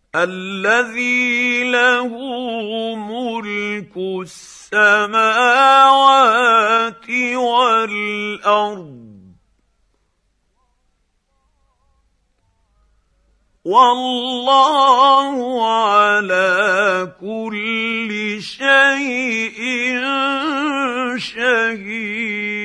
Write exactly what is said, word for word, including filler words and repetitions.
الذي له ملك السماوات والارض والله على كل شيء شهيد.